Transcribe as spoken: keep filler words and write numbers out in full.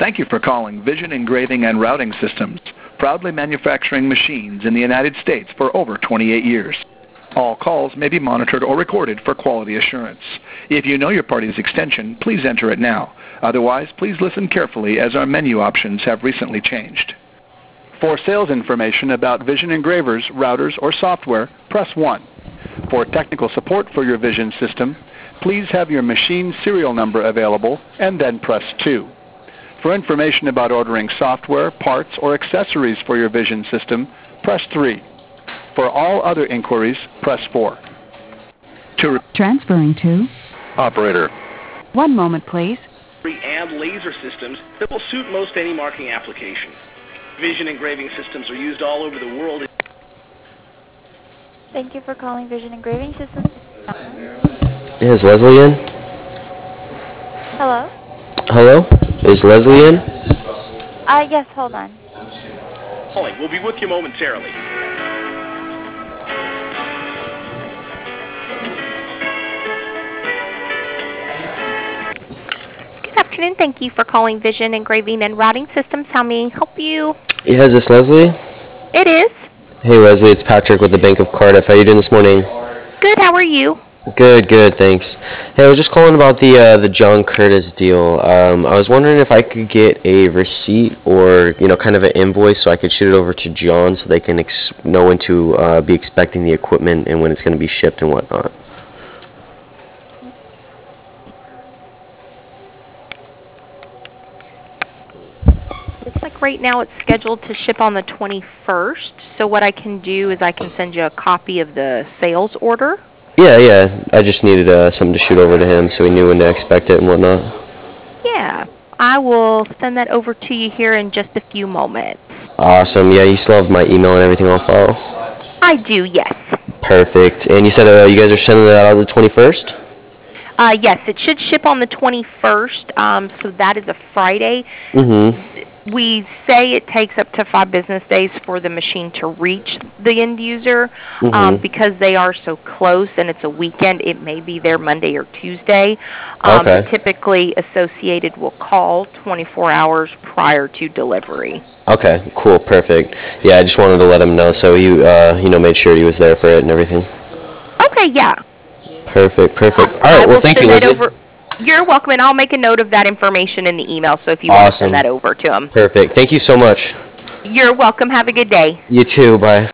Thank you for calling Vision Engraving and Routing Systems, proudly manufacturing machines in the United States for over twenty-eight years. All calls may be monitored or recorded for quality assurance. If you know your party's extension, please enter it now. Otherwise, please listen carefully as our menu options have recently changed. For sales information about Vision engravers, routers, or software, press one. For technical support for your Vision system, please have your machine serial number available and then press two. For information about ordering software, parts, or accessories for your Vision system, press three. For all other inquiries, press four. To Transferring to Operator. One moment, please. And laser systems that will suit most any marking application. Vision engraving systems are used all over the world. Thank you for calling Vision Engraving Systems. Is Leslie in? Hello? Hello? Is Leslie in? Uh, yes, hold on. Calling. We'll be with you momentarily. Good afternoon. Thank you for calling Vision Engraving and Routing Systems. How may I help you? Yeah, is this Leslie? It is. Hey Leslie, it's Patrick with the Bank of Cardiff. How are you doing this morning? Good. How are you? Good, good, thanks. Hey, I was just calling about the uh, the John Curtis deal. Um, I was wondering if I could get a receipt or, you know, kind of an invoice so I could shoot it over to John so they can ex know when to uh, be expecting the equipment and when it's going to be shipped and whatnot. Looks like right now it's scheduled to ship on the twenty-first. So what I can do is I can send you a copy of the sales order. Yeah, yeah. I just needed uh, something to shoot over to him so he knew when to expect it and whatnot. Yeah. I will send that over to you here in just a few moments. Awesome. Yeah, you still have my email and everything on file? I do, yes. Perfect. And you said uh, you guys are sending that out on the twenty-first? Uh, yes, it should ship on the twenty-first, um, so that is a Friday. Mm-hmm. We say it takes up to five business days for the machine to reach the end user. Mm-hmm. um, because they are so close and it's a weekend. It may be there Monday or Tuesday. Um, Okay. Typically, Associated will call twenty-four hours prior to delivery. Okay, cool, perfect. Yeah, I just wanted to let him know so he, uh, you know, made sure he was there for it and everything. Okay, yeah. Perfect, perfect. All I right, well, will thank send you, that Leslie. over. You're welcome, and I'll make a note of that information in the email, so if you want to Awesome. send that over to him. Perfect. Thank you so much. You're welcome. Have a good day. You too. Bye.